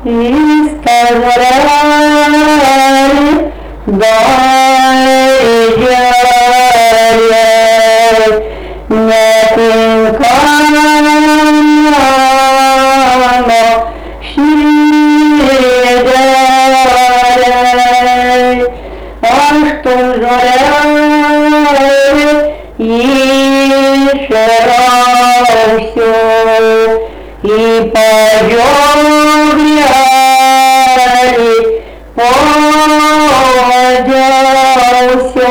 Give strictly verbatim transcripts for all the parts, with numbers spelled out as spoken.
і сказали, доїжджали, не пінкано, щидали, аж то зоряли, і ширався, і подьоряли, подявся,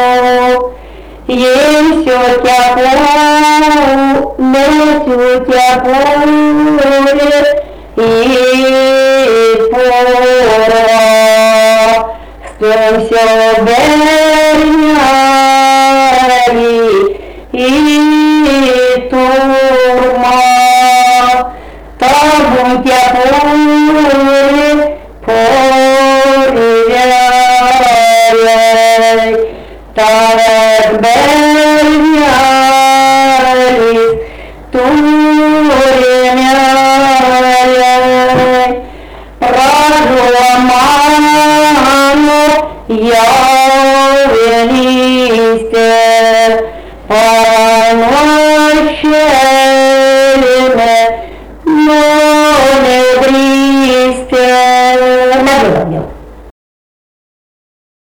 єсю тяпу, несю тяпури, і пора, стемся оберняли, і турма, та будь-я пори, порівняй, та розберняли, турівняй, радула ману, я виністе,